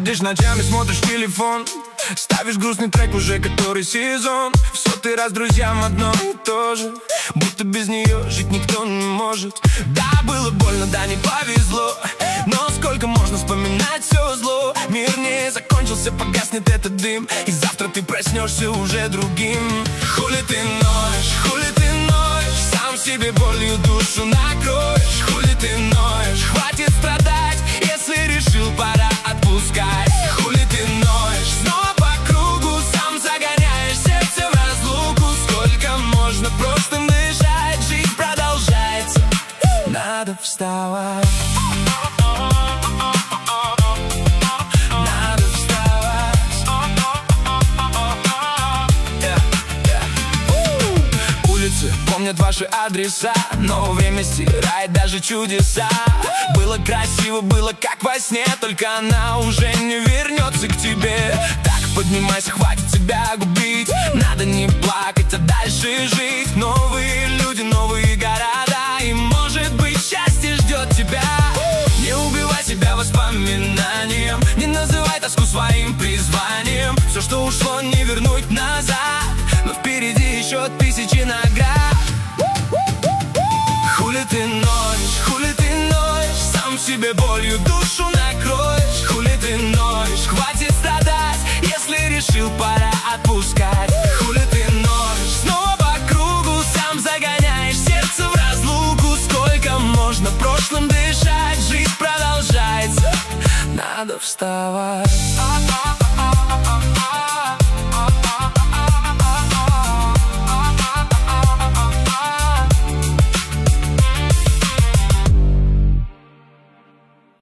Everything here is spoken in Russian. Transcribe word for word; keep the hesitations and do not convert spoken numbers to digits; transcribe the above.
Сидишь ночами, смотришь телефон, ставишь грустный трек уже который сезон. В сотый раз друзьям одно и то же, будто без нее жить никто не может. Да, было больно, да, не повезло, но сколько можно вспоминать все зло. Мир не закончился, погаснет этот дым, и завтра ты проснешься уже другим. Хули ты ноешь, хули ты ноешь, сам себе болью душу накроешь. Хули ты ноешь, хватит страдать, если решил, пора отпускать. Хули ты ноешь, снова по кругу, сам загоняешь сердце в разлуку. Сколько можно просто дышать, жизнь продолжается, надо вставать. Надо вставать. yeah, yeah. Улицы помнят ваши адреса, но время стирает даже чудеса. Было красиво, было как во сне, только она уже не вернется к тебе. Так поднимайся, хватит себя губить, надо не плакать, а дальше жить. Новые люди, новые города, и может быть счастье ждет тебя. Не убивай себя воспоминанием, не называй тоску своим призванием. Все, что ушло, не вернуть назад, но впереди еще тысячи наград. Хули ты ноешь, хули ты ноешь, сам себе болью душу накроешь. Хули ты ноешь, хватит страдать, если решил, пора отпускать. Хули ты ноешь, снова по кругу, сам загоняешь сердце в разлуку. Сколько можно прошлым дышать, жизнь продолжается, надо вставать.